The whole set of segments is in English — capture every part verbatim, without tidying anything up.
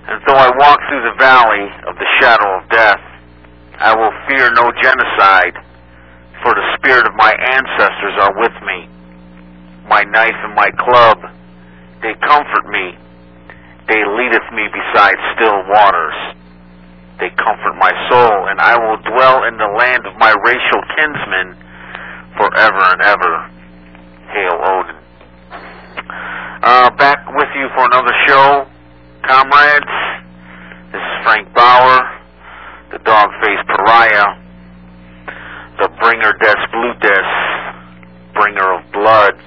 And though I walk through the valley of the shadow of death, I will fear no genocide, for the spirit of my ancestors are with me. My knife and my club, they comfort me. They leadeth me beside still waters. They comfort my soul, and I will dwell in the land of my racial kinsmen forever and ever. Hail Odin. Uh, back with you for another show, comrades. This is Frank Bauer, the dog-faced pariah, the bringer des blutes, bringer of blood.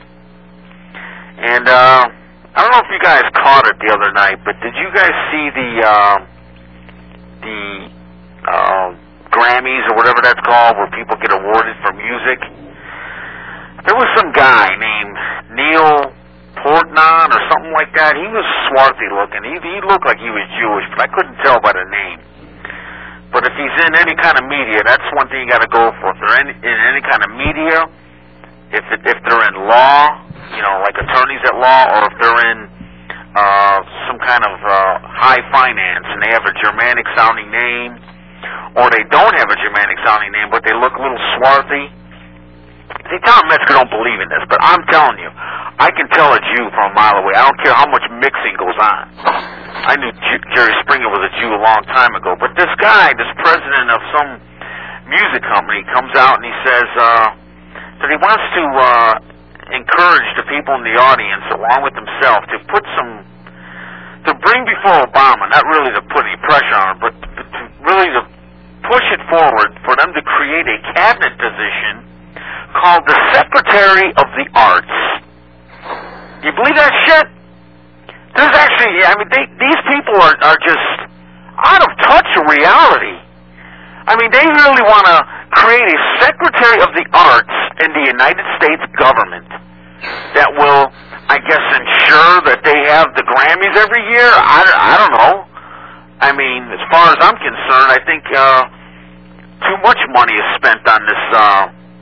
And uh, I don't know if you guys caught it the other night, but did you guys see the uh, the uh, Grammys or whatever that's called, where people get awarded for music? There was some guy named Neil Portman or something like that. He was swarthy looking. He, he looked like he was Jewish, but I couldn't tell by the name. But if he's in any kind of media, that's one thing you got to go for. If they're in, in any kind of media, if it, if they're in law, you know, like attorneys at law, or if they're in uh, some kind of uh, high finance and they have a Germanic sounding name, or they don't have a Germanic sounding name, but they look a little swarthy. See, Tom Metzger don't believe in this, but I'm telling you, I can tell a Jew from a mile away. I don't care how much mixing goes on. I knew J- Jerry Springer was a Jew a long time ago, but this guy, this president of some music company, comes out and he says uh, that he wants to uh, encourage the people in the audience, along with himself, to put some, to bring before Obama, not really to put any pressure on him, but to, to really to push it forward for them to create a cabinet position called the Secretary of the Arts. You believe that shit? There's actually, I mean, they, these people are, are just out of touch with reality. I mean, they really want to create a Secretary of the Arts in the United States government that will, I guess, ensure that they have the Grammys every year. I, I don't know. I mean, as far as I'm concerned, I think uh, too much money is spent on this uh,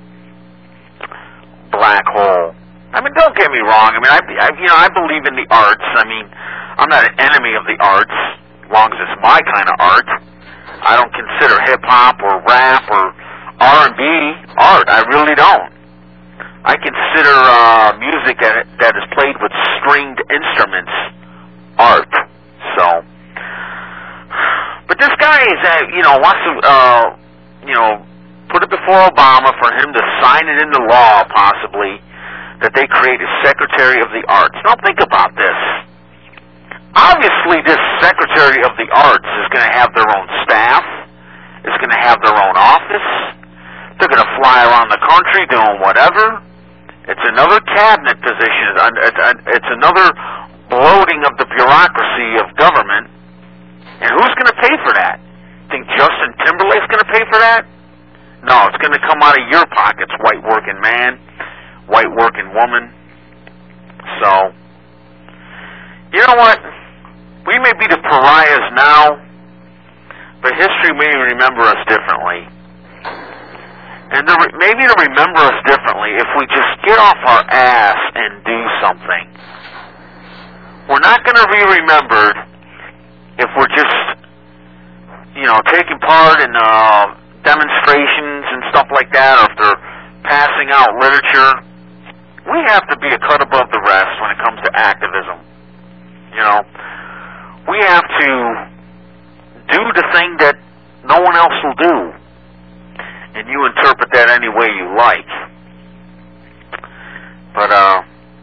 black hole. I mean, don't get me wrong. I mean, I, I, you know, I believe in the arts. I mean, I'm not an enemy of the arts, as long as it's my kind of art. I don't consider hip-hop or rap or R and B art. I really don't. I consider uh, music that, that is played with stringed instruments art. So, but this guy is, uh, you know, wants to, uh, you know, put it before Obama for him to sign it into law, possibly, that they create a Secretary of the Arts. Now think about this. Obviously, this Secretary of the Arts is going to have their own staff, is going to have their own office, they're going to fly around the country doing whatever. It's another cabinet position, it's another bloating of the bureaucracy of government, and who's going to pay for that? Think Justin Timberlake's going to pay for that? No, it's going to come out of your pockets, white working man, white working woman. So, you know what? We may be the pariahs now, but history may remember us differently. And to re- maybe to remember us differently if we just get off our ass and do something. We're not going to be remembered if we're just, you know, taking part in uh, demonstrations and stuff like that, or if they're passing out literature. We have to be a cut above the rest when it comes to activism. You know, we have to do the thing that no one else will do, and you interpret that any way you like. But uh,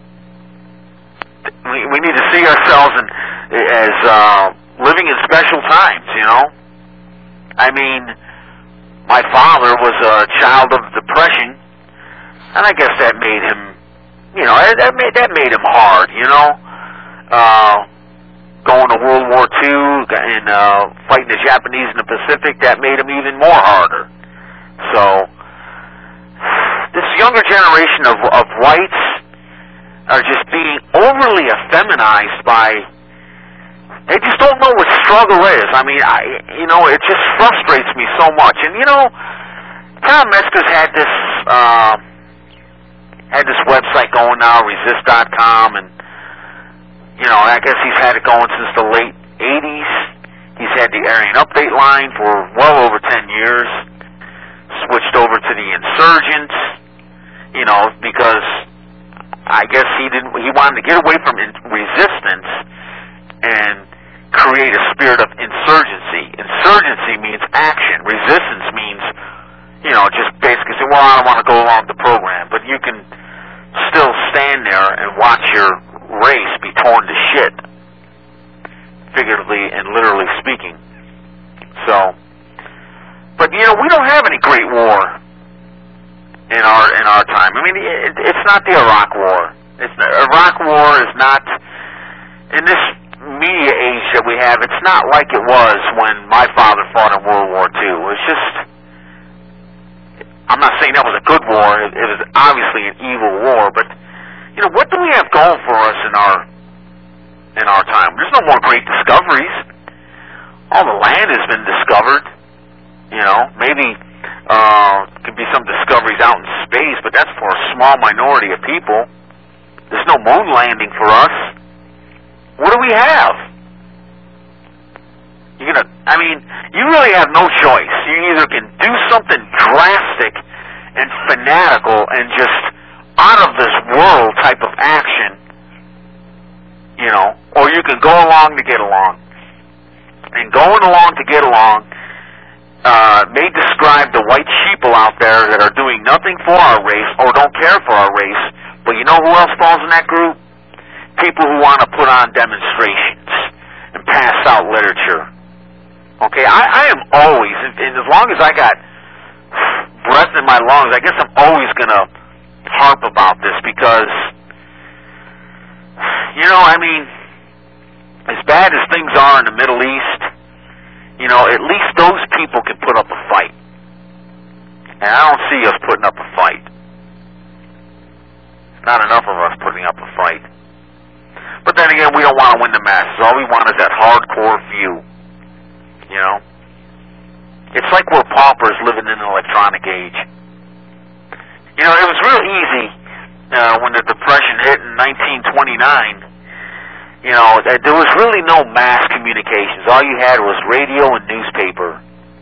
we, we need to see ourselves in, as uh, living in special times, you know? I mean, my father was a child of the Depression, and I guess that made him, you know, that made, that made him hard, you know? Uh, going to World War Two and uh, fighting the Japanese in the Pacific, that made him even more harder. So, this younger generation of, of whites are just being overly effeminized by, they just don't know what struggle is. I mean, I, you know, it just frustrates me so much. And, you know, Tom Metzger's had this, uh, had this website going now, resist dot com, and, you know, I guess he's had it going since the late eighties. had the Aryan Update line for well over ten years, switched over to the insurgents, you know, because I guess he didn't, he wanted to get away from in, resistance and create a spirit of insurgency. Insurgency means action. Resistance means, you know, just basically say, well, I don't want to go along with the program, but you can still stand there and watch your race be torn to shit, figuratively and literally speaking. So, but you know, we don't have any great war in our in our time. I mean, it, it's not the Iraq War. It's the Iraq War is not, in this media age that we have, it's not like it was when my father fought in World War Two. It's just, I'm not saying that was a good war. It, it was obviously an evil war, but you know, what do we have going for us in our in our time? There's no more great discoveries. All the land has been discovered. You know, maybe uh, could be some discoveries out in space, but that's for a small minority of people. There's no moon landing for us. What do we have? You're gonna, I mean, you really have no choice. You either can do something drastic and fanatical and just out of this world type of action, you know, or you can go along to get along. And going along to get along uh, may describe the white sheeple out there that are doing nothing for our race or don't care for our race. But you know who else falls in that group? People who want to put on demonstrations and pass out literature. Okay, I, I am always, and, and as long as I got breath in my lungs, I guess I'm always going to harp about this because, you know, I mean, as bad as things are in the Middle East, you know, at least those people can put up a fight. And I don't see us putting up a fight. Not enough of us putting up a fight. But then again, we don't want to win the masses. All we want is that hardcore few. You know? It's like we're paupers living in an electronic age. You know, it was real easy uh, when the Depression hit in nineteen twenty-nine. You know, there was really no mass communications. All you had was radio and newspaper.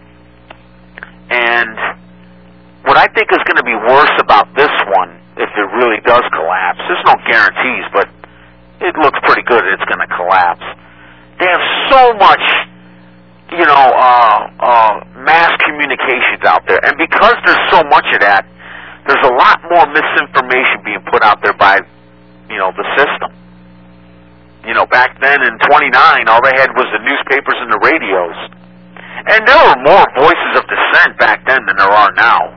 And what I think is going to be worse about this one, if it really does collapse, there's no guarantees, but it looks pretty good that it's going to collapse. They have so much, you know, uh, uh, mass communications out there. And because there's so much of that, there's a lot more misinformation being put out there by, you know, the system. You know, back then in twenty-nine, all they had was the newspapers and the radios. And there were more voices of dissent back then than there are now.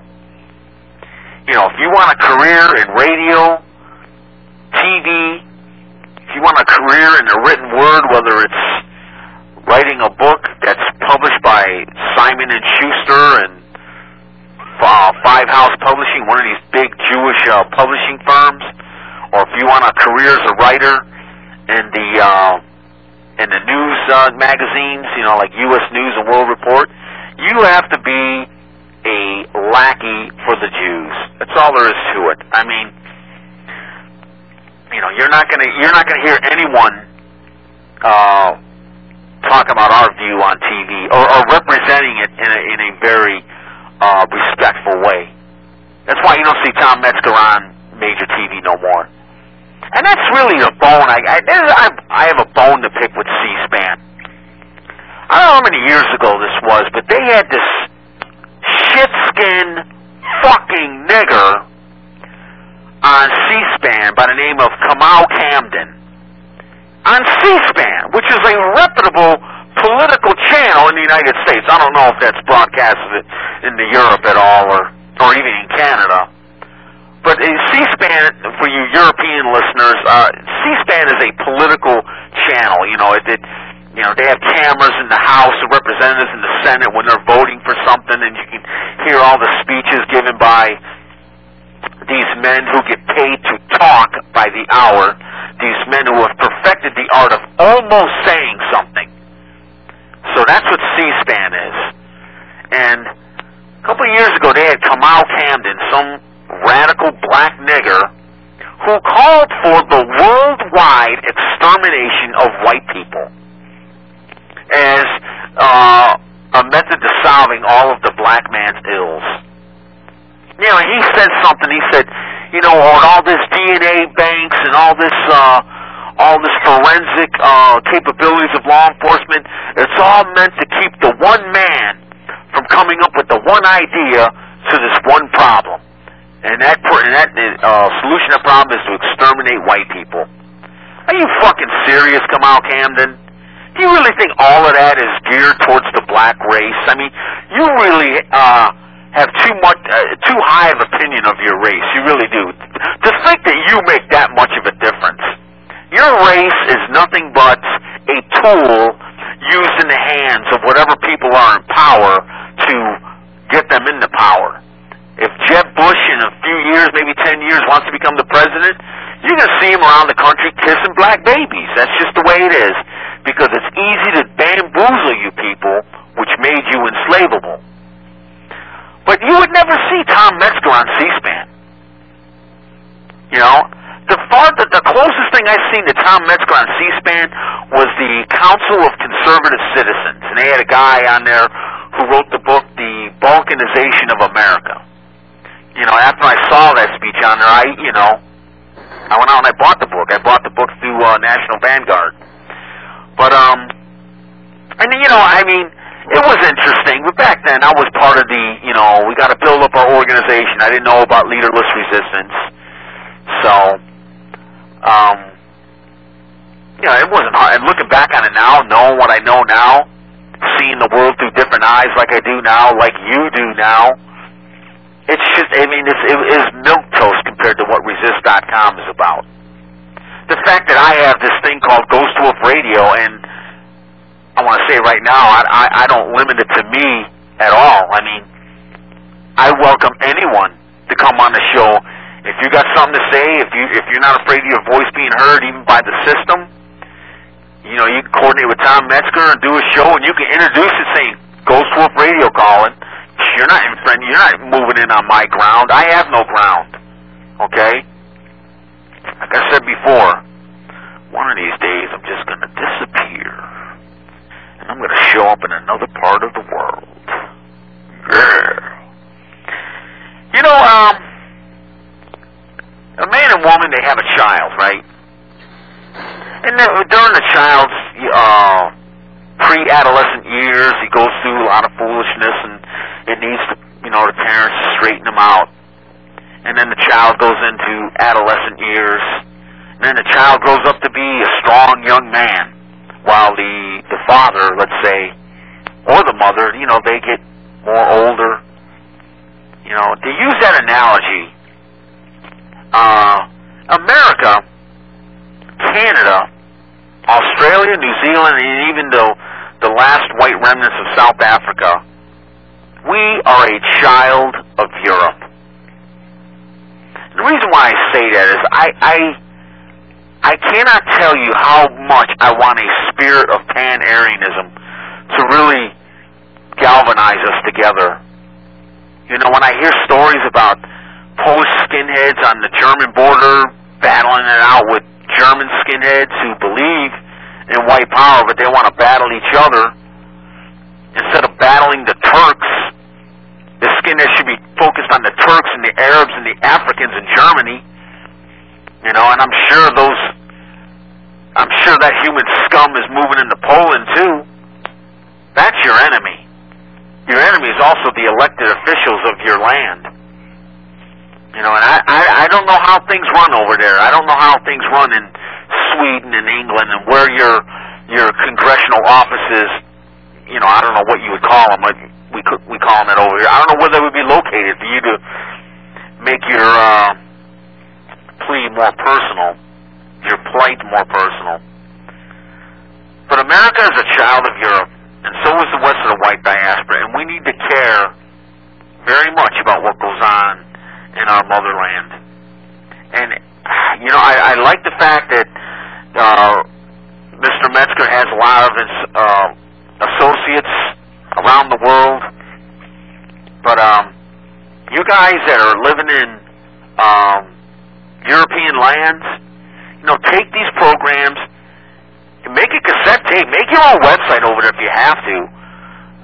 You know, if you want a career in radio, T V, if you want a career in the written word, whether it's writing a book that's published by Simon and Schuster and uh, Five House Publishing, one of these big Jewish uh, publishing firms, or if you want a career as a writer in the uh, in the news uh, magazines, you know, like U S News and World Report, you have to be a lackey for the Jews. That's all there is to it. I mean, you know, you're not gonna you're not gonna hear anyone uh, talk about our view on T V or, or representing it in a, in a very uh, respectful way. That's why you don't see Tom Metzger on major T V no more. And that's really the bone. I, I, I, I have a bone to pick with C-SPAN. I don't know how many years ago this was, but they had this shit-skin fucking nigger on C-SPAN by the name of Kamal Camden. On C-SPAN, which is a reputable political channel in the United States. I don't know if that's broadcasted in the Europe at all, or, or even in Canada. But C-SPAN, for you European listeners, uh, C-SPAN is a political channel. You know, it, it, you know, they have cameras in the House of Representatives and the Senate when they're voting for something, and you can hear all the speeches given by these men who get paid to talk by the hour. These men who have perfected the art of almost saying something. So that's what C-SPAN is. And a couple of years ago, they had Kamal Camden, some radical black nigger, who called for the worldwide extermination of white people. As uh, committed to solving all of the black man's ills. You know, he said something. He said, you know, on all this D N A banks and all this, uh, all this forensic uh, capabilities of law enforcement, it's all meant to keep the one man from coming up with the one idea to this one problem. And that, and that uh, solution to the problem is to exterminate white people. Are you fucking serious, Kamal Camden? Do you really think all of that is geared towards the black race? I mean, you really uh, have too much, uh, too high of opinion of your race. You really do. To think that you make that much of a difference. Your race is nothing but a tool used in the hands of whatever people are in power to get them into power. If Jeb Bush in a few years, maybe ten years, wants to become the president, you're going to see him around the country kissing black babies. That's just the way it is. Because it's easy to bamboozle you people, which made you enslavable. But you would never see Tom Metzger on C-SPAN. You know? The far, the, the closest thing I've seen to Tom Metzger on C-SPAN was the Council of Conservative Citizens. And they had a guy on there who wrote the book, The Balkanization of America. You know, after I saw that speech on there, I, you know, I went out and I bought the book. I bought the book through uh, National Vanguard. But, um, and, you know, I mean, it was interesting. But back then, I was part of the, you know, we got to build up our organization. I didn't know about leaderless resistance. So, um, you know, it wasn't hard. And looking back on it now, knowing what I know now, seeing the world through different eyes like I do now, like you do now, it's just, I mean, it's, it is milquetoast compared to what resist dot com is about. The fact that I have this thing called Ghost Wolf Radio, and I want to say right now, I, I, I don't limit it to me at all. I mean, I welcome anyone to come on the show. If you got something to say, if you if you're not afraid of your voice being heard even by the system, you know, you can coordinate with Tom Metzger and do a show, and you can introduce it saying Ghost Wolf Radio calling. You're not in friend. You're not moving in on my ground. I have no ground. Okay. Like I said before, one of these days I'm just going to disappear. And I'm going to show up in another part of the world. Yeah. You know, um, a man and woman, they have a child, right? And then during the child's uh, pre-adolescent years, he goes through a lot of foolishness, and it needs to, you know, the parents to straighten him out. And then the child goes into adolescent years. And then the child grows up to be a strong young man. While the, the father, let's say, or the mother, you know, they get more older. You know, to use that analogy, uh, America, Canada, Australia, New Zealand, and even the, the last white remnants of South Africa, we are a child of Europe. The reason why I say that is I, I I cannot tell you how much I want a spirit of Pan-Aryanism to really galvanize us together. You know, when I hear stories about Polish skinheads on the German border battling it out with German skinheads who believe in white power, but they want to battle each other instead of battling the Turks. The skinheads should be focused on the Turks and the Arabs and the Africans in Germany. You know, and I'm sure those, I'm sure that human scum is moving into Poland too. That's your enemy. Your enemy is also the elected officials of your land. You know, and I, I, I don't know how things run over there. I don't know how things run in Sweden and England and where your your congressional offices, you know, I don't know what you would call them. Like we could, we call them it over here. I don't know where they would be located for you to make your uh, plea more personal, your plight more personal. But America is a child of Europe, and so is the rest of the white diaspora, and we need to care very much about what goes on in our motherland. And, you know, I, I like the fact that uh, Mister Metzger has a lot of his uh, associates around the world. But um, you guys that are living in um, European lands, you know, take these programs, make a cassette tape, make your own website over there if you have to.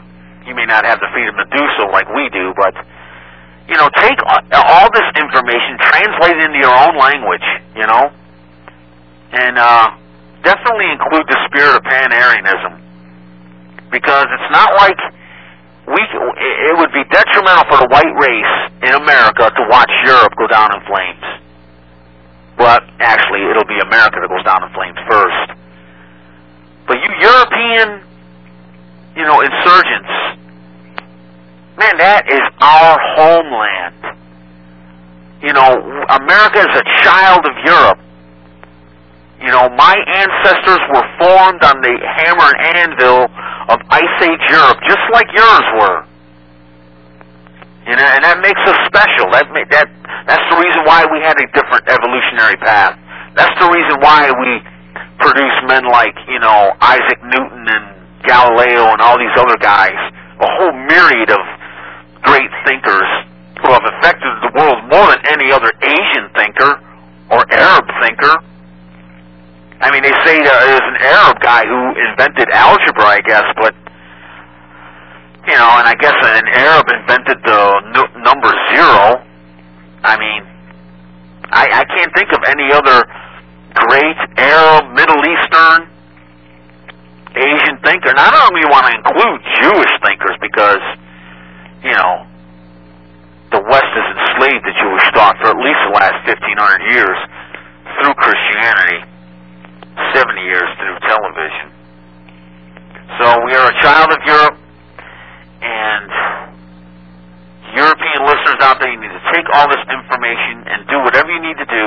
you may not have the freedom to do so like we do, but, you know, take all this information, translate it into your own language, you know, and uh, definitely include the spirit of Pan-Aryanism, because it's not like we, it would be detrimental for the white race in America to watch Europe go down in flames. But actually, it'll be America that goes down in flames first. But you European, you know, insurgents, man, that is our homeland. You know, America is a child of Europe. You know, my ancestors were formed on the hammer and anvil of Ice Age Europe, just like yours were. You know, and that makes us special. That that that's the reason why we had a different evolutionary path. That's the reason why we produce men like, you know, Isaac Newton and Galileo and all these other guys, a whole myriad of great thinkers who have affected the world more than any other Asian thinker or Arab thinker. I mean, they say there's an Arab guy who invented algebra, I guess, but, you know, and I guess an Arab invented the n- number zero. I mean, I, I can't think of any other great Arab, Middle Eastern, Asian thinker. And I don't even want to include Jewish thinkers because, you know, the West has enslaved the Jewish thought for at least the last fifteen hundred years through Christianity. seventy years through television. So we are a child of Europe, and European listeners out there, you need to take all this information and do whatever you need to do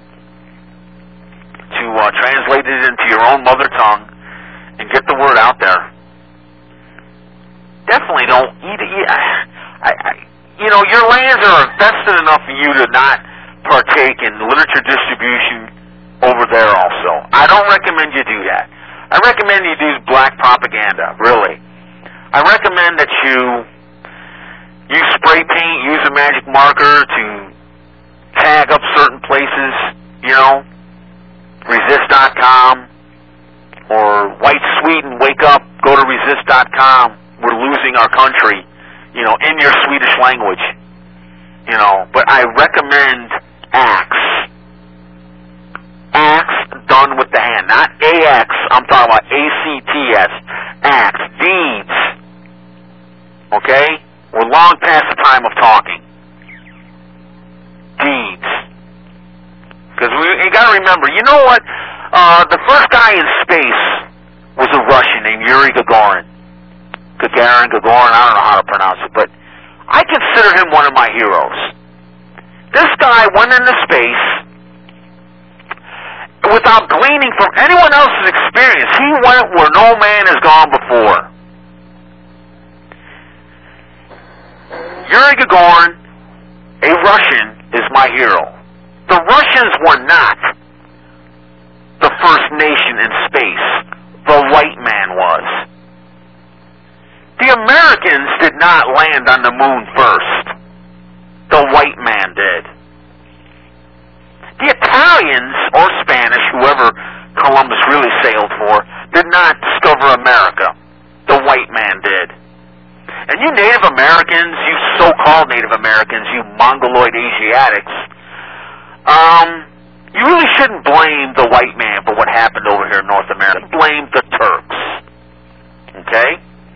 to uh, translate it into your own mother tongue and get the word out there. Definitely don't eat it. I, I, you know, your lands are invested enough for you to not partake in literature distribution over there also. I don't recommend you do that. I recommend you do black propaganda, really. I recommend that you use spray paint, use a magic marker to tag up certain places, you know, resist dot com or White Sweden, wake up, go to resist dot com. We're losing our country, you know, in your Swedish language, you know. But I recommend acts. Acts done with the hand, not A X, I'm talking about A C T S, acts, deeds, okay? We're long past the time of talking. Deeds. Because we you got to remember, you know what? Uh, the first guy in space was a Russian named Yuri Gagarin. Gagarin, Gagarin, I don't know how to pronounce it, but I consider him one of my heroes. This guy went into space without gleaning from anyone else's experience. He went where no man has gone before. Yuri Gagarin, a Russian, is my hero. The Russians were not the first nation in space. The white man was. The Americans did not land on the moon first. The white man did. The Italians, or Spanish, whoever Columbus really sailed for, did not discover America. The white man did. And you Native Americans, you so-called Native Americans, you Mongoloid Asiatics, um, you really shouldn't blame the white man for what happened over here in North America. Blame the Turks. Okay?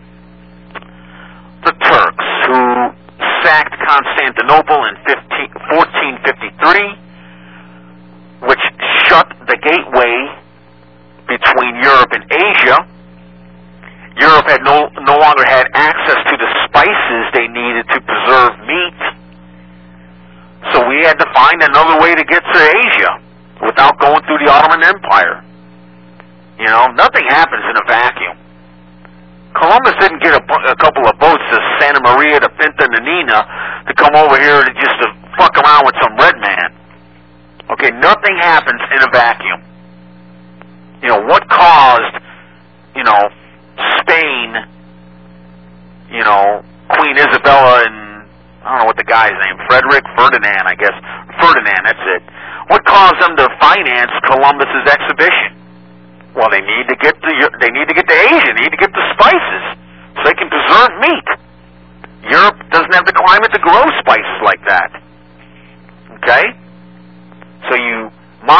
The Turks, who sacked Constantinople in fourteen fifty-three, which shut the gateway between Europe and Asia. Europe had no, no longer had access to the spices they needed to preserve meat. So we had to find another way to get to Asia without going through the Ottoman Empire. You know, nothing happens in a vacuum. Columbus didn't get a, a couple of boats to Santa Maria, to Pinta Nanina, to come over here to just to fuck around with some red man. Okay, nothing happens in a vacuum. You know, what caused, you know, Spain, you know, Queen Isabella and, I don't know what the guy's name, Frederick, Ferdinand, I guess. Ferdinand, that's it. What caused them to finance Columbus's exhibition? Well, they need to get the, they need to get to Asia, they need to get the spices, so they can preserve meat.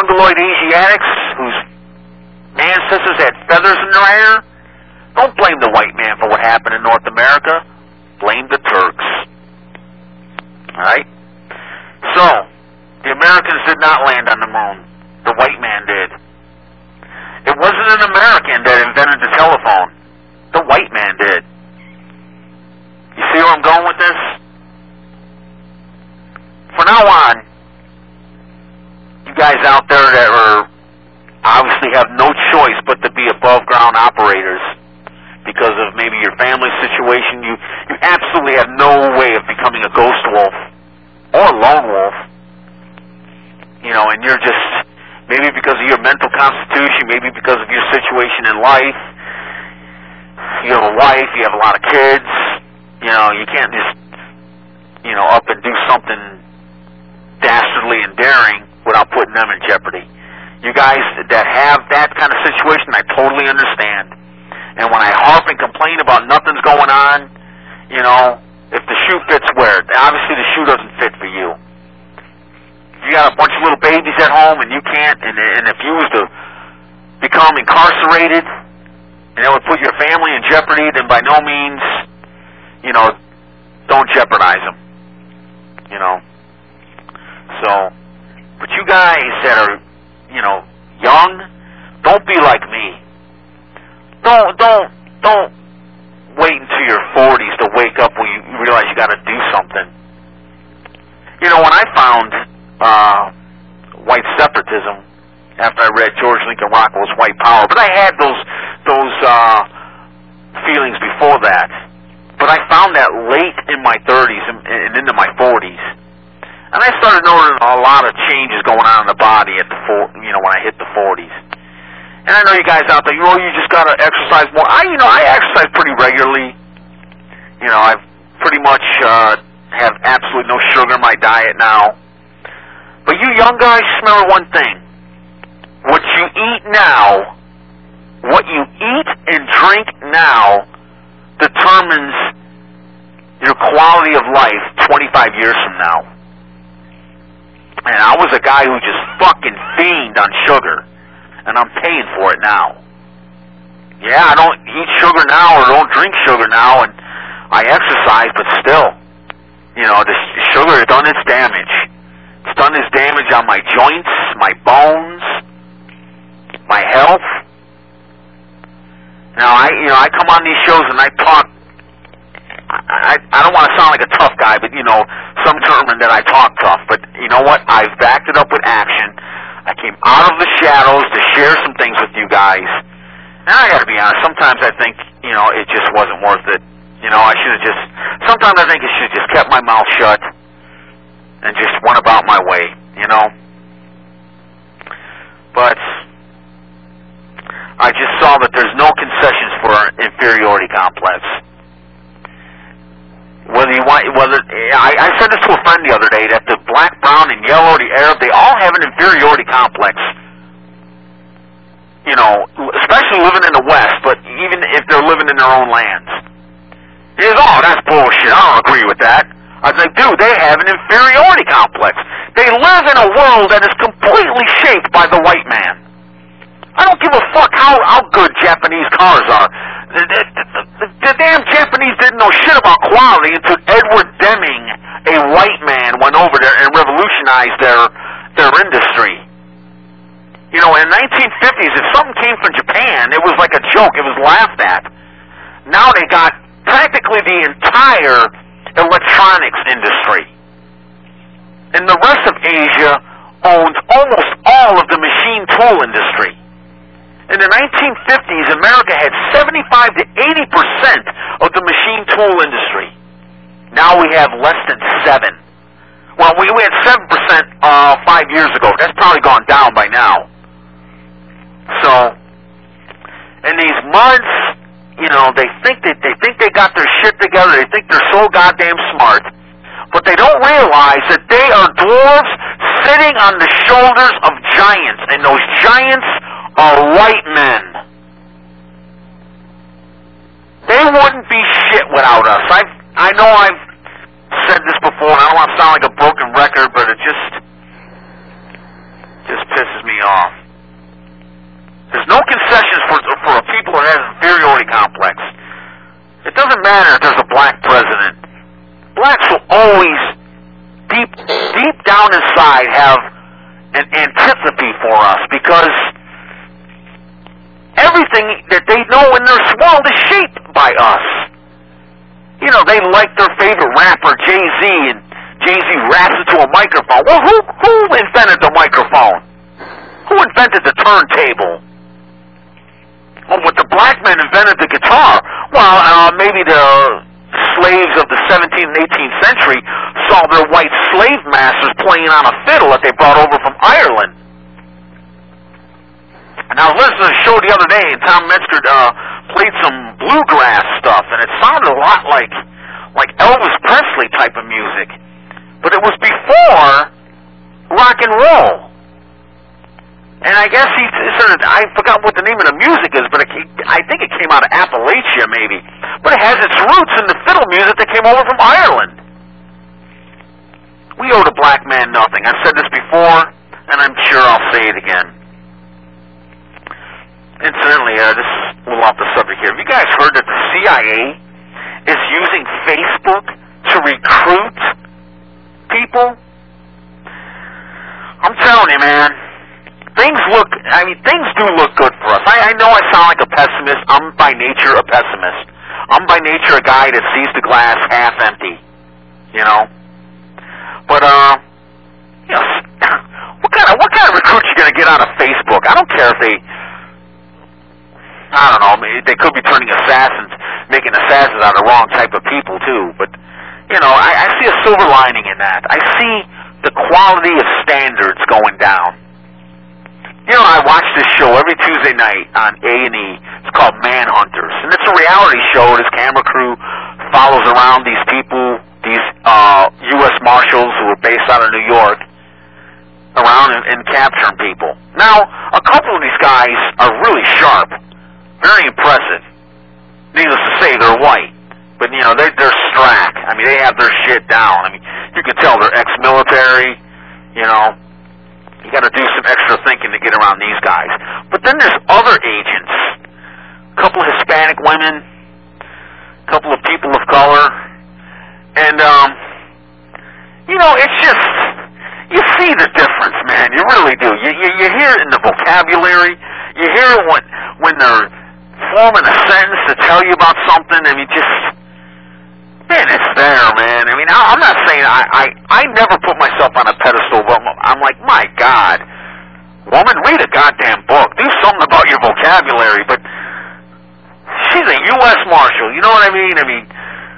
Mongoloid Asiatics whose ancestors had feathers in their hair? Don't blame the white man for what happened in North America. Blame the Turks. Alright? So, the Americans did not land on the moon. The white man did. It wasn't an American that invented the telephone. The white man did. You see where I'm going with this? From now on, you guys out there that are obviously have no choice but to be above ground operators because of maybe your family situation, you, you absolutely have no way of becoming a ghost wolf or a lone wolf. You know, and you're just, maybe because of your mental constitution, maybe because of your situation in life, you have a wife, you have a lot of kids, you know, you can't just, you know, up and do something dastardly and daring without putting them in jeopardy. You guys that have that kind of situation, I totally understand. And when I harp and complain about nothing's going on, you know, if the shoe fits where, obviously the shoe doesn't fit for you. If you got a bunch of little babies at home and you can't, and, and if you was to become incarcerated, and it would put your family in jeopardy, then by no means, you know, don't jeopardize them. You know. So, but you guys that are, you know, young, don't be like me. Don't, don't, don't wait until your forties to wake up when you realize you got to do something. You know, when I found uh, white separatism after I read George Lincoln Rockwell's White Power, but I had those those uh, feelings before that. But I found that late in my thirties and, and into my forties. And I started noticing a lot of changes going on in the body at the four, you know, when I hit the forties. And I know you guys out there, you know, you just gotta exercise more. I, you know, I exercise pretty regularly. You know, I've pretty much uh, have absolutely no sugar in my diet now. But you young guys, remember one thing: what you eat now, what you eat and drink now, determines your quality of life twenty-five years from now. And I was a guy who just fucking fiend on sugar, and I'm paying for it now. Yeah, I don't eat sugar now or don't drink sugar now, and I exercise, but still, you know, the sugar has done its damage. It's done its damage on my joints, my bones, my health. Now, I, you know, I come on these shows and I talk. I, I don't want to sound like a tough guy, but, you know, some determined that I talk tough. But you know what? I've backed it up with action. I came out of the shadows to share some things with you guys. And I got to be honest, sometimes I think, you know, it just wasn't worth it. You know, I should have just, sometimes I think I should have just kept my mouth shut and just went about my way, you know. But I just saw that there's no concessions for an inferiority complex. Whether you want, whether I, I said this to a friend the other day, that the black, brown, and yellow, the Arab, they all have an inferiority complex. You know, especially living in the West, but even if they're living in their own lands. He goes, oh, that's bullshit. I don't agree with that. I was like, dude, they have an inferiority complex. They live in a world that is completely shaped by the white man. I don't give a fuck how, how good Japanese cars are. The, the, the, the, the damn Japanese didn't know shit about quality until Edward Deming, a white man, went over there and revolutionized their their industry. You know, in the nineteen fifties, if something came from Japan, it was like a joke. It was laughed at. Now they got practically the entire electronics industry. And the rest of Asia owns almost all of the machine tool industry. In the nineteen fifties, America had seventy-five to eighty percent of the machine tool industry. Now we have less than seven. Well, we, we had seven percent uh, five years ago. That's probably gone down by now. So, and these muds, you know, they think that they think they got their shit together. They think they're so goddamn smart, but they don't realize that they are dwarves sitting on the shoulders of giants, and those giants are white men. They wouldn't be shit without us. I I know I've said this before, and I don't want to sound like a broken record, but it just just pisses me off. There's no concessions for for a people that has an inferiority complex. It doesn't matter if there's a black president. Blacks will always, deep deep down inside, have an antipathy for us because everything that they know in their world is shaped by us. You know, they like their favorite rapper, Jay-Z, and Jay-Z raps into a microphone. Well, who who invented the microphone? Who invented the turntable? Well, what the black men invented the guitar. Well, uh, maybe the slaves of the seventeenth and eighteenth century saw their white slave masters playing on a fiddle that they brought over from Ireland. And I was listening to a show the other day, and Tom Metzger uh, played some bluegrass stuff, and it sounded a lot like like Elvis Presley type of music. But it was before rock and roll. And I guess he sort of, I forgot what the name of the music is, but it, I think it came out of Appalachia, maybe. But it has its roots in the fiddle music that came over from Ireland. We owe the black man nothing. I've said this before, and I'm sure I'll say it again. Incidentally, uh, this is a little off the subject here. Have you guys heard that the C I A is using Facebook to recruit people? I'm telling you, man. Things look, I mean, things do look good for us. I, I know I sound like a pessimist. I'm by nature a pessimist. I'm by nature a guy that sees the glass half empty, you know. But, uh, you know, what kind of, what kind of recruits you going to get out of Facebook? I don't care if they, I don't know, they could be turning assassins, making assassins out of the wrong type of people, too. But, you know, I, I see a silver lining in that. I see the quality of standards going down. You know, I watch this show every Tuesday night on A and E. It's called Manhunters. And it's a reality show. This camera crew follows around these people, these uh, U S Marshals who are based out of New York, around and, and capturing people. Now, a couple of these guys are really sharp, very impressive. Needless to say, they're white. But, you know, they, they're strack. I mean, they have their shit down. I mean, you can tell they're ex-military, you know. You got to do some extra thinking to get around these guys. But then there's other agents. A couple of Hispanic women, a couple of people of color. And, um, you know, it's just, you see the difference, man. You really do. You, you, you hear it in the vocabulary. You hear it when, when they're forming a sentence to tell you about something. I mean, just, man, it's there, man. I mean, I, I'm not saying I, I, I never put myself on a pedestal, but I'm like, my God, woman, read a goddamn book. Do something about your vocabulary. But she's a U S Marshal. You know what I mean? I mean,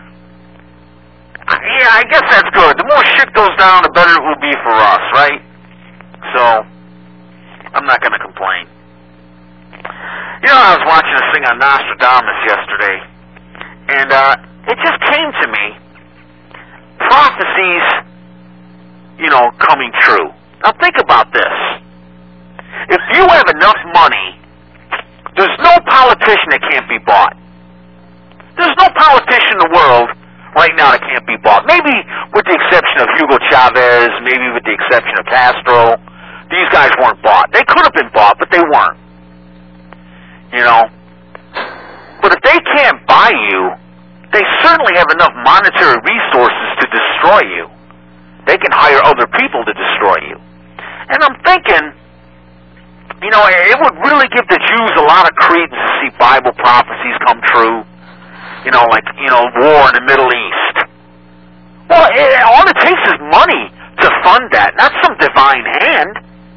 yeah, I guess that's good. The more shit goes down, the better it will be for us, right? So, I'm not going to complain. You know, I was watching this thing on Nostradamus yesterday, and, uh, it just came to me, prophecies, you know, coming true. Now think about this. If you have enough money, there's no politician that can't be bought. There's no politician in the world right now that can't be bought. Maybe with the exception of Hugo Chavez, maybe with the exception of Castro. These guys weren't bought. They could have been bought, but they weren't. You know? But if they can't buy you, they certainly have enough monetary resources to destroy you. They can hire other people to destroy you. And I'm thinking, you know, it would really give the Jews a lot of credence to see Bible prophecies come true. You know, like, you know, war in the Middle East. Well, it, all it takes is money to fund that, not some divine hand.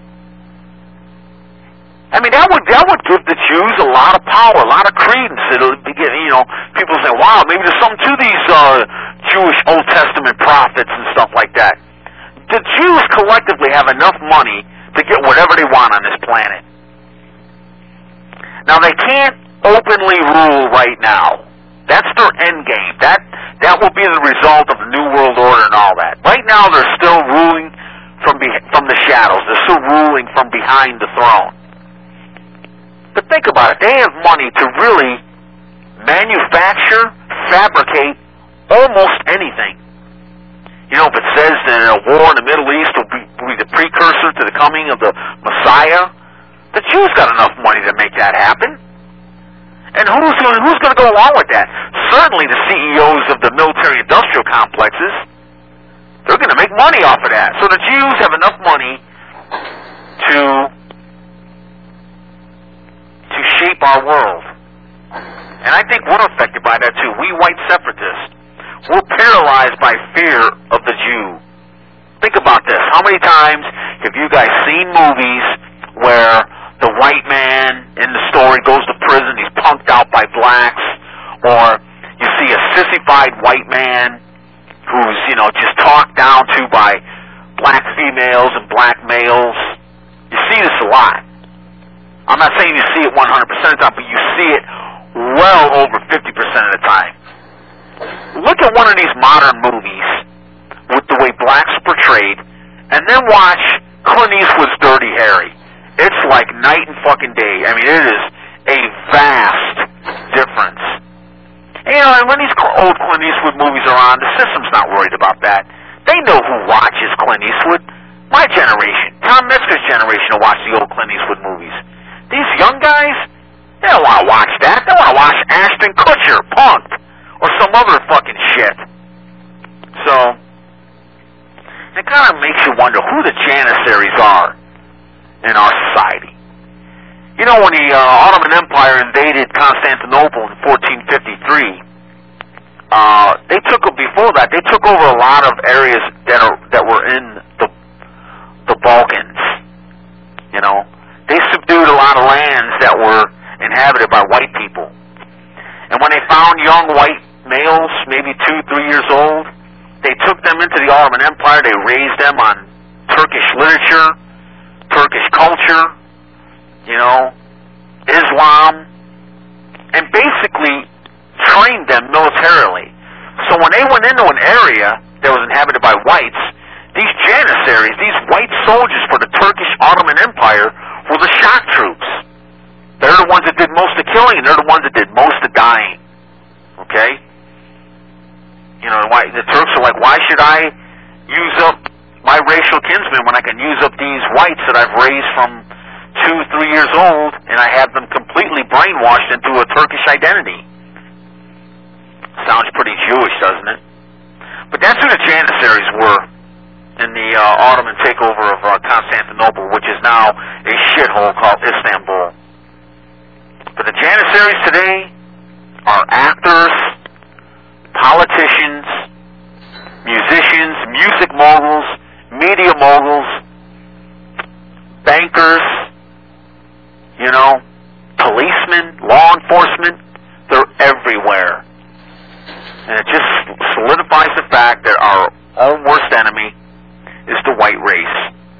I mean, that would that would give the Jews a lot of power, a lot of credence. It'll be, you know, people say, wow, maybe there's something to these uh, Jewish Old Testament prophets and stuff like that. The Jews collectively have enough money to get whatever they want on this planet. Now, they can't openly rule right now. That's their end game. That that will be the result of the New World Order and all that. Right now, they're still ruling from be, from the shadows. They're still ruling from behind the throne. But think about it. They have money to really manufacture, fabricate almost anything. You know, if it says that a war in the Middle East will be be the precursor to the coming of the Messiah. The Jews got enough money to make that happen. And who's going who's going to go along with that? Certainly the C E Os of the military-industrial complexes. They're going to make money off of that. So the Jews have enough money to to shape our world. And I think we're affected by that too. We white separatists, we're paralyzed by fear of the Jew. Think about this. How many times have you guys seen movies where the white man in the story goes to prison, he's punked out by blacks, or you see a sissified white man who's, you know, just talked down to by black females and black males? You see this a lot. I'm not saying you see it one hundred percent of the time, but you see it well over fifty percent of the time. Look at one of these modern movies with the way blacks are portrayed, and then watch Clint Eastwood's Dirty Harry. It's like night and fucking day. I mean, it is a vast difference. And, you know, and when these old Clint Eastwood movies are on, the system's not worried about that. They know who watches Clint Eastwood. My generation, Tom Metzger's generation, will watch the old Clint Eastwood movies. These young guys, they don't want to watch that. They want to watch Ashton Kutcher, Punked, or some other fucking shit. So, it kind of makes you wonder who the Janissaries are in our society. You know, when the uh, Ottoman Empire invaded Constantinople in fourteen fifty-three, uh, they took before that they took over a lot of areas that are that were in the the Balkans. You know, they subdued a lot of lands that were inhabited by white people. And when they found young white males, maybe two, three years old, they took them into the Ottoman Empire. They raised them on Turkish literature, Turkish culture, you know, Islam, and basically trained them militarily. So when they went into an area that was inhabited by whites, these Janissaries, these white soldiers for the Turkish Ottoman Empire, were the shock troops. They're the ones that did most of the killing, and they're the ones that did most of the dying. Okay? You know, why, the Turks are like, why should I use up my racial kinsmen when I can use up these whites that I've raised from two, three years old, and I have them completely brainwashed into a Turkish identity? Sounds pretty Jewish, doesn't it? But that's who the Janissaries were in the uh, Ottoman takeover of uh, Constantinople, which is now a shithole called Istanbul. But the Janissaries today are actors, politicians, musicians, music moguls, media moguls, bankers, you know, policemen, law enforcement. They're everywhere. And it just solidifies the fact that our own worst enemy is the white race.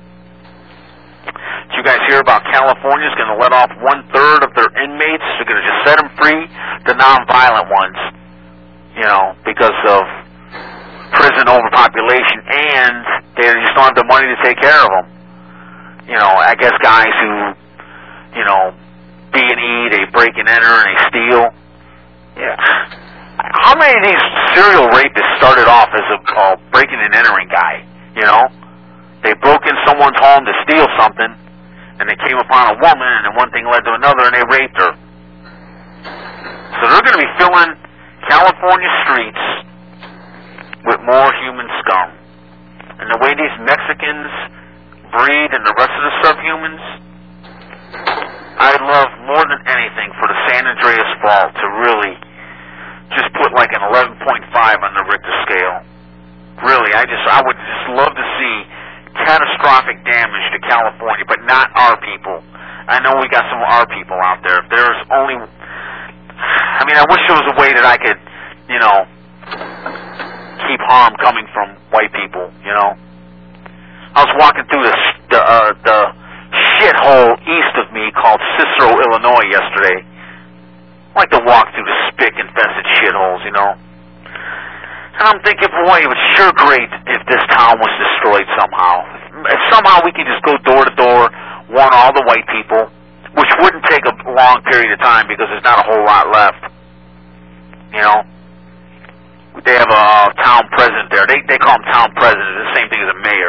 Did you guys hear about California's going to let off one-third of their inmates? They're going to just set them free, the non-violent ones, you know, because of prison overpopulation, and they just don't have the money to take care of them. You know, I guess guys who, you know, B and E, they break and enter and they steal. Yeah. How many of these serial rapists started off as a uh, breaking and entering guy? You know, they broke in someone's home to steal something, and they came upon a woman, and then one thing led to another, and they raped her. So they're going to be filling California streets with more human scum. And the way these Mexicans breed and the rest of the subhumans, I'd love more than anything for the San Andreas Fault to really just put like an eleven point five on the Richter scale. Really, I just, I would just love to see catastrophic damage to California, but not our people. I know we got some of our people out there. If there's only, I mean, I wish there was a way that I could, you know, keep harm coming from white people, you know. I was walking through the, the, uh, the shithole east of me called Cicero, Illinois yesterday. I like to walk through the spick-infested shitholes, you know. And I'm thinking, boy, it was sure great if this town was destroyed somehow. If somehow we could just go door to door, warn all the white people, which wouldn't take a long period of time because there's not a whole lot left. You know? They have a uh, town president there. They they call him town president. It's the same thing as a mayor. A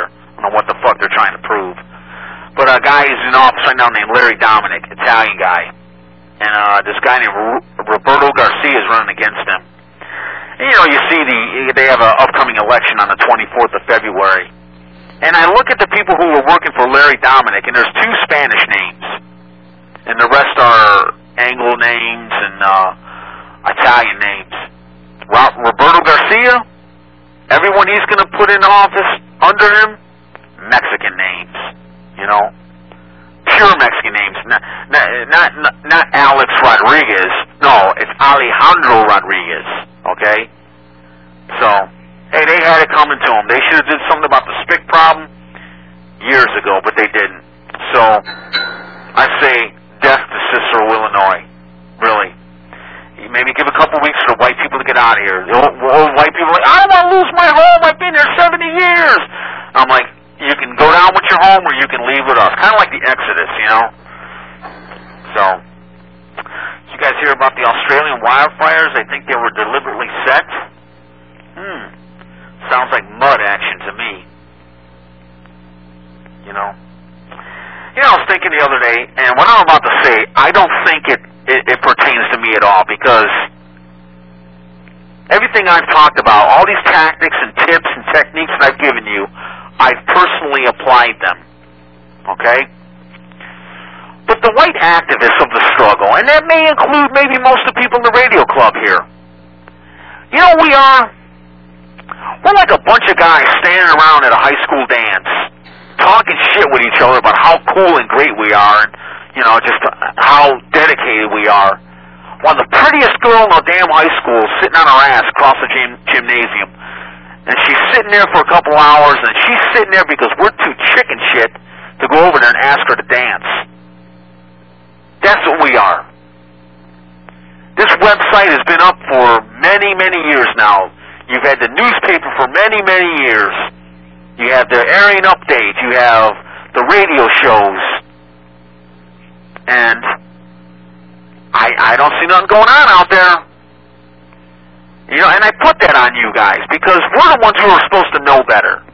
on what the fuck they're trying to prove. But a guy is in office right now named Larry Dominic, Italian guy. And uh, this guy named Roberto Garcia is running against him. And, you know, you see the they have an upcoming election on the twenty-fourth of February. And I look at the people who are working for Larry Dominic, and there's two Spanish names. And the rest are Anglo names and uh, Italian names. Roberto Garcia, everyone he's going to put in office under him, Mexican names, you know, pure Mexican names, not not not, not Alex Rodriguez. No, it's Alejandro Rodriguez. Okay, so hey, they had it coming to them. They should have did something about the spic problem years ago, but they didn't. So I say death to Cicero, Illinois. Really. Maybe give a couple weeks for the white people to get out of here. The old, old white people are like, I don't want to lose my home. I've been here seventy years. I'm like, you can go down with your home or you can leave with us. Kind of like the Exodus, you know? So, you guys hear about the Australian wildfires? I think they were deliberately set. Hmm. Sounds like mud action to me. You know? You know, I was thinking the other day, and what I'm about to say, I don't think it It, it pertains to me at all, because everything I've talked about, all these tactics and tips and techniques that I've given you, I've personally applied them. Okay? But the white activists of the struggle, and that may include maybe most of the people in the radio club here, you know, we are, we're like a bunch of guys standing around at a high school dance, talking shit with each other about how cool and great we are, and you know, just how dedicated we are. While the prettiest girl in the damn high school is sitting on her ass across the gym, gymnasium. And she's sitting there for a couple hours, and she's sitting there because we're too chicken shit to go over there and ask her to dance. That's what we are. This website has been up for many, many years now. You've had the newspaper for many, many years. You have the airing updates. You have the radio shows. And I I don't see nothing going on out there. You know, and I put that on you guys because we're the ones who are supposed to know better.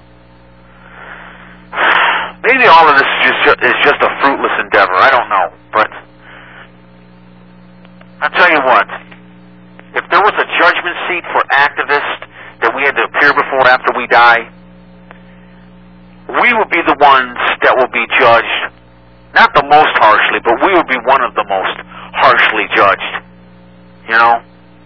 Maybe all of this is just, is just a fruitless endeavor. I don't know. But I'll tell you what. If there was a judgment seat for activists that we had to appear before after we die, we would be the ones that will be judged. Not the most harshly, but we would be one of the most harshly judged. You know?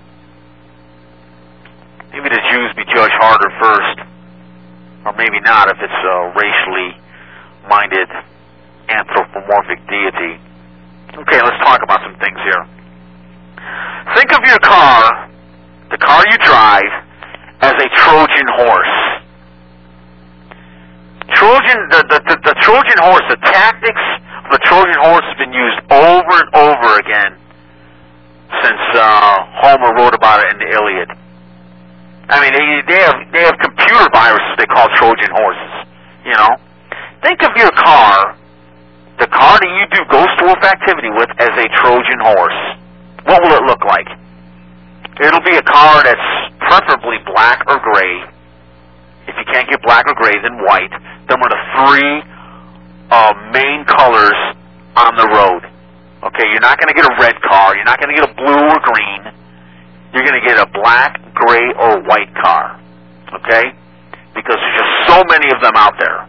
Maybe the Jews be judged harder first. Or maybe not if it's a racially minded anthropomorphic deity. Okay, let's talk about some things here. Think of your car, the car you drive, as a Trojan horse. Trojan, the, the, the, the Trojan horse, the tactics of the Trojan horse has been used over and over again since uh, Homer wrote about it in the Iliad. I mean, they, they have they have computer viruses they call Trojan horses. You know, think of your car, the car that you do ghost wolf activity with, as a Trojan horse. What will it look like? It'll be a car that's preferably black or gray. If you can't get black or gray, then white. Them are the three uh, main colors on the road. Okay, you're not going to get a red car. You're not going to get a blue or green. You're going to get a black, gray, or white car. Okay? Because there's just so many of them out there.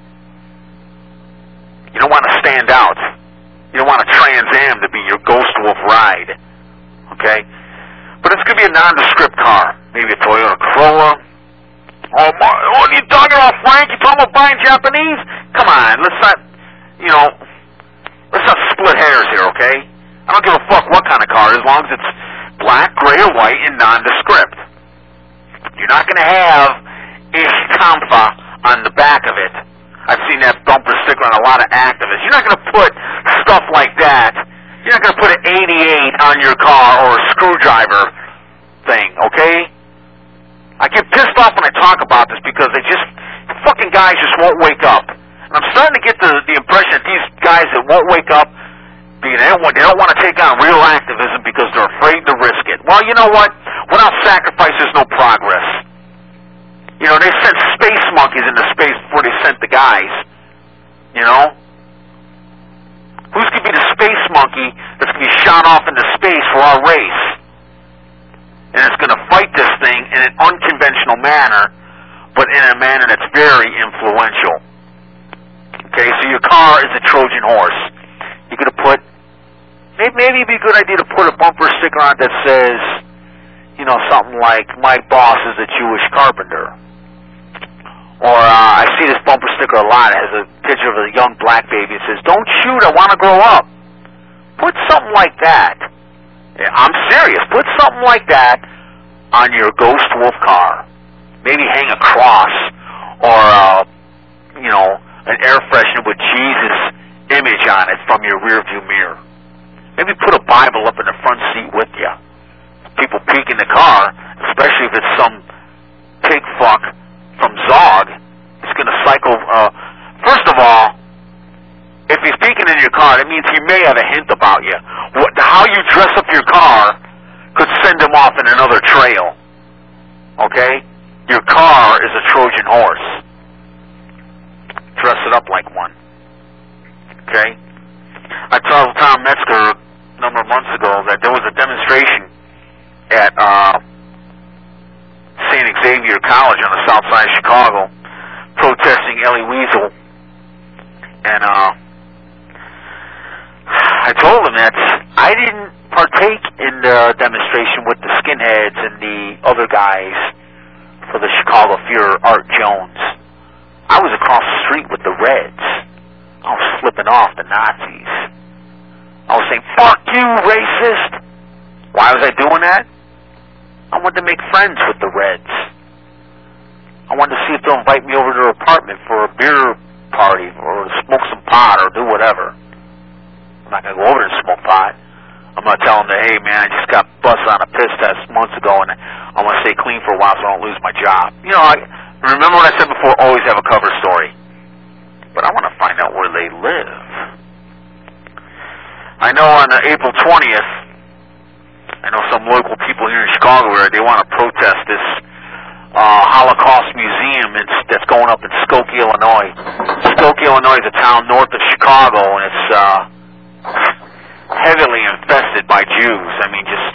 You don't want to stand out. You don't want a Trans Am to be your Ghost Wolf ride. Okay? But it's going to be a nondescript car. Maybe a Toyota Corolla. Oh, my, what are you talking about, Frank? You talking about buying Japanese? Come on, let's not, you know, let's not split hairs here, okay? I don't give a fuck what kind of car, as long as it's black, gray, or white, and nondescript. You're not going to have Ishtamfa on the back of it. I've seen that bumper sticker on a lot of activists. You're not going to put stuff like that. You're not going to put an eighty-eight on your car or a screwdriver thing, okay? I get pissed off when I talk about this because they just, fucking guys just won't wake up. And I'm starting to get the, the impression that these guys that won't wake up, they don't, they don't want to take on real activism because they're afraid to risk it. Well, you know what? Without sacrifice, there's no progress. You know, they sent space monkeys into space before they sent the guys. You know? Who's going to be the space monkey that's going to be shot off into space for our race? And it's going to fight this thing in an unconventional manner, but in a manner that's very influential. Okay, so your car is a Trojan horse. You're going to put, maybe, maybe it'd be a good idea to put a bumper sticker on that says, you know, something like, my boss is a Jewish carpenter. Or uh, I see this bumper sticker a lot. It has a picture of a young black baby. It says, don't shoot, I want to grow up. Put something like that. Yeah, I'm serious. Put something like that on your Ghost Wolf car. Maybe hang a cross or, uh, you know, an air freshener with Jesus' image on it from your rearview mirror. Maybe put a Bible up in the front seat with you. People peek in the car, especially if it's some pig fuck from Zog, he's going to cycle. Uh, first of all, if he's peeking in your car, that means he may have a hint about you. What, how you dress up your car could send him off in another trail. Okay? Your car is a Trojan horse. Dress it up like one. Okay? I told Tom Metzger a number of months ago that there was a demonstration at uh, Saint Xavier College on the south side of Chicago, protesting Elie Wiesel. And uh, I told him that I didn't partake in the demonstration with the skinheads and the other guys for the Chicago Fuhrer, Art Jones. I was across the street with the Reds. I was flipping off the Nazis. I was saying, fuck you, racist! Why was I doing that? I wanted to make friends with the Reds. I wanted to see if they'll invite me over to their apartment for a beer party or smoke some pot or do whatever. I'm not going to go over and smoke pot. I'm going to tell them that, hey, man, I just got busted on a piss test months ago and I want to stay clean for a while so I don't lose my job. You know, I remember what I said before, always have a cover story. But I want to find out where they live. I know on uh, April twentieth, I know some local people here in Chicago where they want to protest this uh, Holocaust museum it's, that's going up in Skokie, Illinois. Skokie, Illinois is a town north of Chicago, and it's uh, heavily infested by Jews. I mean, just...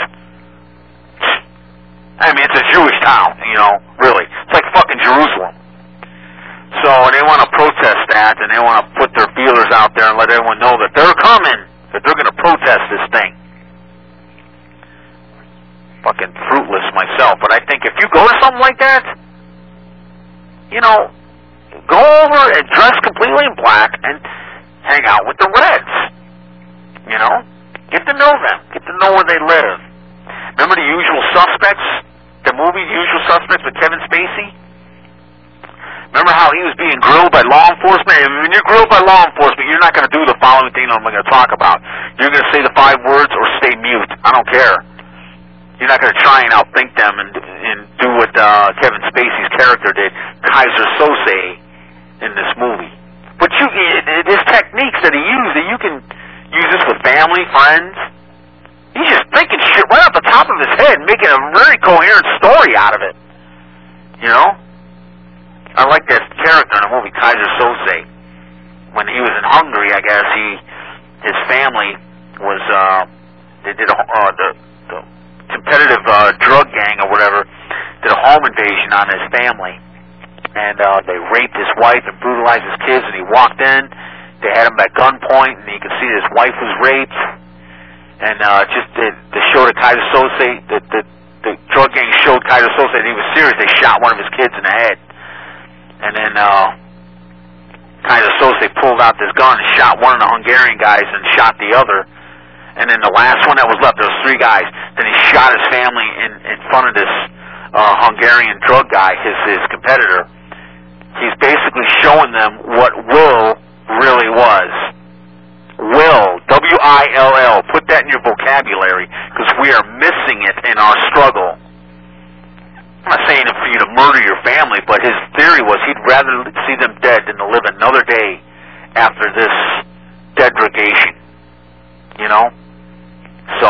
I mean, it's a Jewish town, you know, really. It's like fucking Jerusalem. So they want to protest that, and they want to put their feelers out there and let everyone know that they're coming, that they're going to protest this thing. Fucking fruitless myself, but I think if you go to something like that, you know, go over and dress completely in black and hang out with the Reds. You know, get to know them, get to know where they live. Remember The Usual Suspects, the movie The Usual Suspects with Kevin Spacey? Remember how he was being grilled by law enforcement? And when you're grilled by law enforcement, you're not going to do the following thing I'm going to talk about. You're going to say the five words or stay mute. I don't care. You're not going to try and outthink them and, and do what uh, Kevin Spacey's character did, Kaiser Sose, in this movie. But you, it, it, there's techniques that he used that you can use this with family, friends. He's just thinking shit right off the top of his head, making a very coherent story out of it. You know? I like that character in the movie, Kaiser Sose. When he was in Hungary, I guess, he, his family was, uh, they did a, uh, the, the competitive uh, drug gang or whatever, did a home invasion on his family. And uh, they raped his wife and brutalized his kids, and he walked in, they had him at gunpoint, and you could see his wife was raped. And uh, just to, to show the Kaiser Sose, the, the, the drug gang showed Kaiser Sose that he was serious, they shot one of his kids in the head. And then uh, Kaiser Sose pulled out this gun and shot one of the Hungarian guys and shot the other. And then the last one that was left, there was three guys. Then he shot his family in, in front of this uh, Hungarian drug guy, his, his competitor. He's basically showing them what will really was. Will, W I L L. Put that in your vocabulary, because we are missing it in our struggle. I'm not saying it for you to murder your family, but his theory was he'd rather see them dead than to live another day after this degradation. You know? So,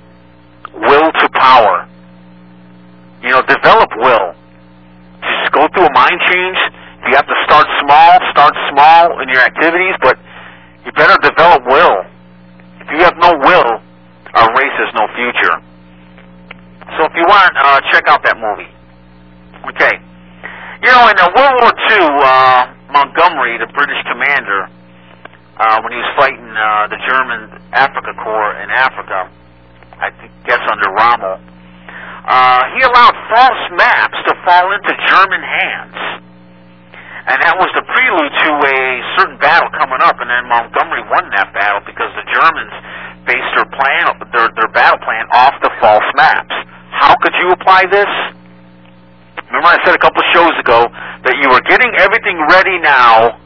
will to power. You know, develop will. Just go mind change. If you have to start small, start small in your activities, but you better develop will. If you have no will, our race has no future. So if you want, uh, check out that movie. Okay. You know, in uh, World War Two, uh, Montgomery, the British commander, uh, when he was fighting uh, the German Africa Corps in Africa, I guess under Rommel, uh, he allowed false maps to fall into German hands. And that was the prelude to a certain battle coming up, and then Montgomery won that battle because the Germans based their plan, their, their battle plan off the false maps. How could you apply this? Remember I said a couple shows ago that you were getting everything ready now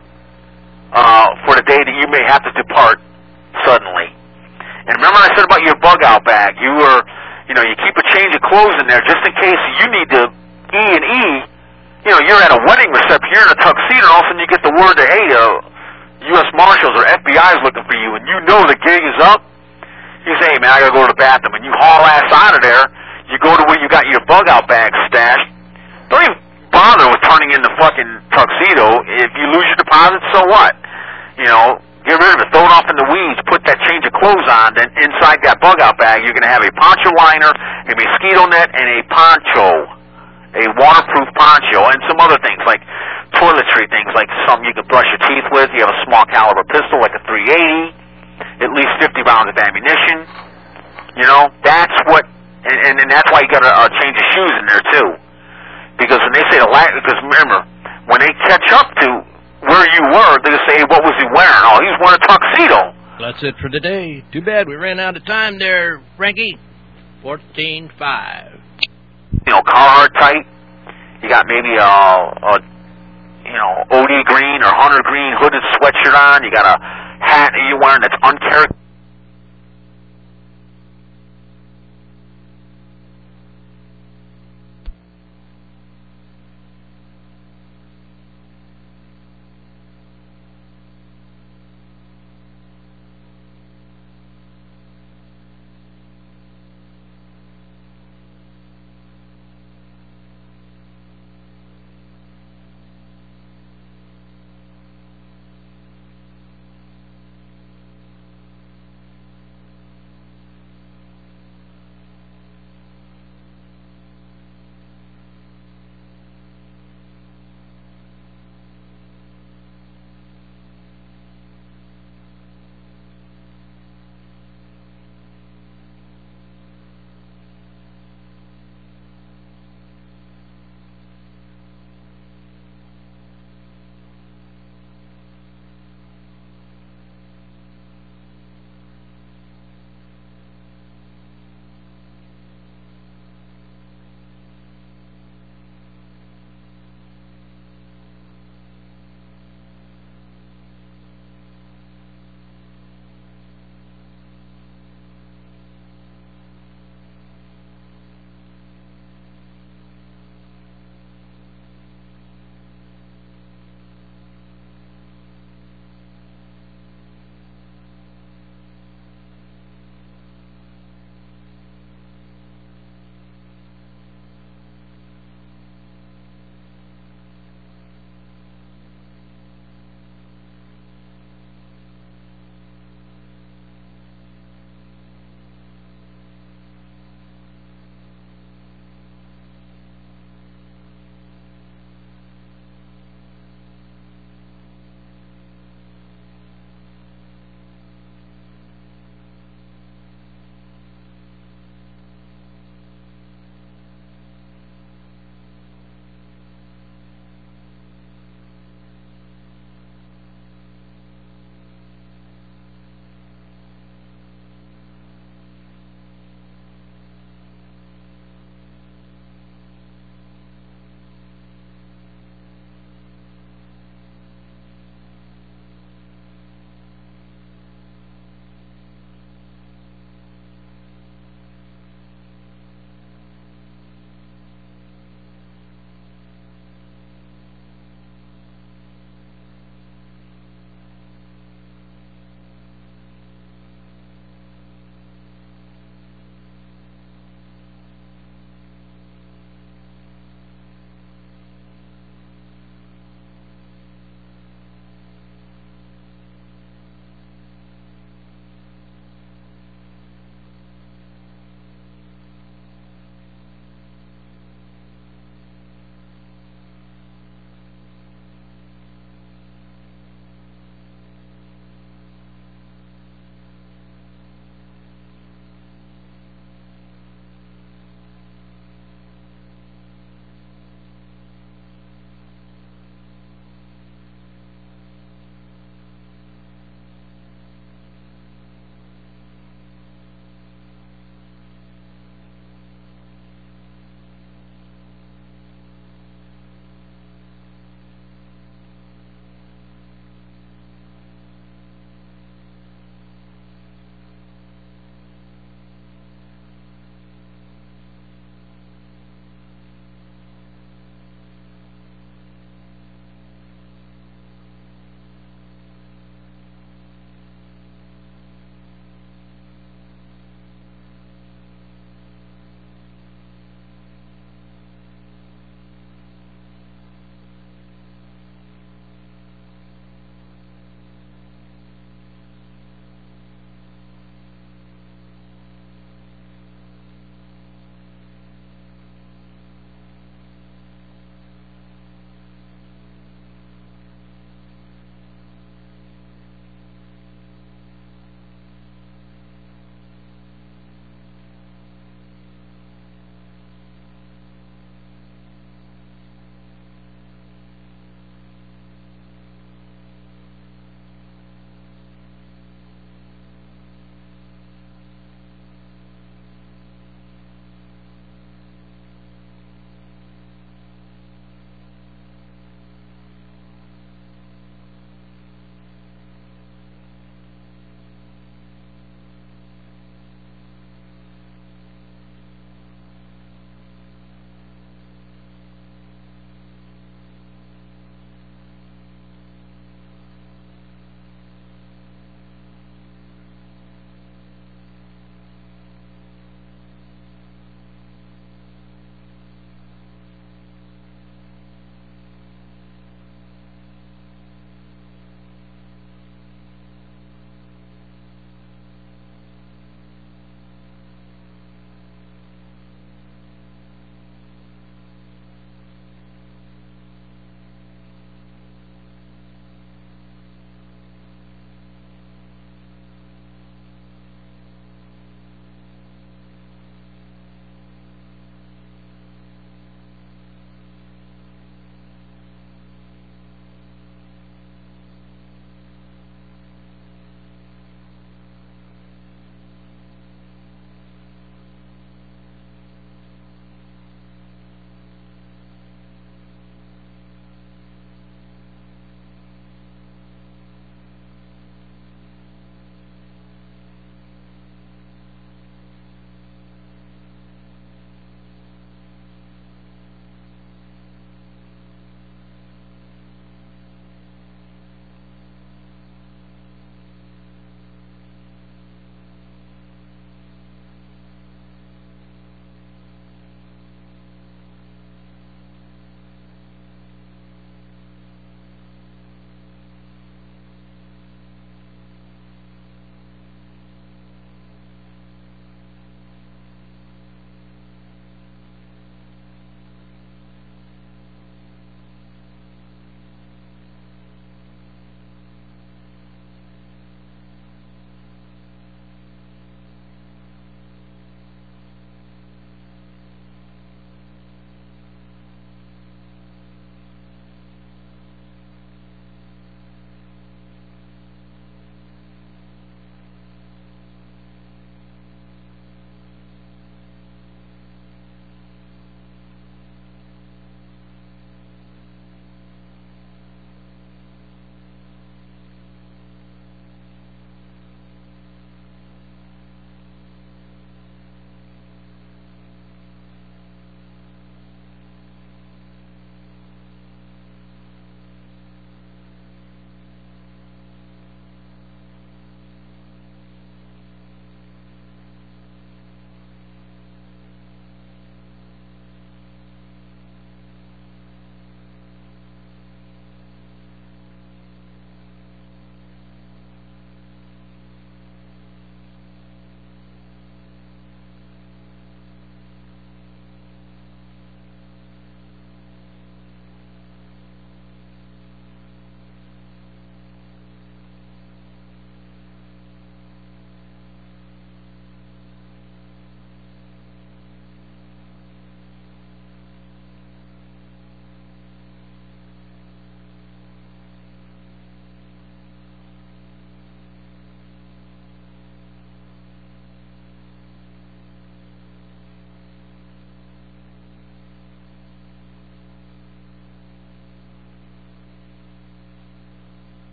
uh, for the day that you may have to depart suddenly. And remember I said about your bug-out bag. You were, you know, you keep a change of clothes in there just in case you need to E and E. You know, you're at a wedding reception, you're in a tuxedo, and all of a sudden you get the word that, hey, uh, U S Marshals or F B I is looking for you, and you know the gig is up. You say, hey, man, I gotta go to the bathroom, and you haul ass out of there. You go to where you got your bug-out bag stashed. Don't even bother with turning in the fucking tuxedo. If you lose your deposit, so what? You know, get rid of it, throw it off in the weeds, put that change of clothes on, then inside that bug-out bag, you're gonna have a poncho liner, a mosquito net, and a poncho. A waterproof poncho, and some other things like toiletry things, like something you can brush your teeth with. You have a small caliber pistol like a three eighty, at least fifty rounds of ammunition. You know, that's what, and, and that's why you got to uh, change your shoes in there too, because when they say the la because remember, when they catch up to where you were, they say, hey, what was he wearing? Oh, he was wearing a tuxedo. That's it for today. Too bad we ran out of time there, Frankie. fourteen five. You know, Carhartt tight. You got maybe a, a, you know, O D green or hunter green hooded sweatshirt on. You got a hat that you're wearing that's uncharacteristic.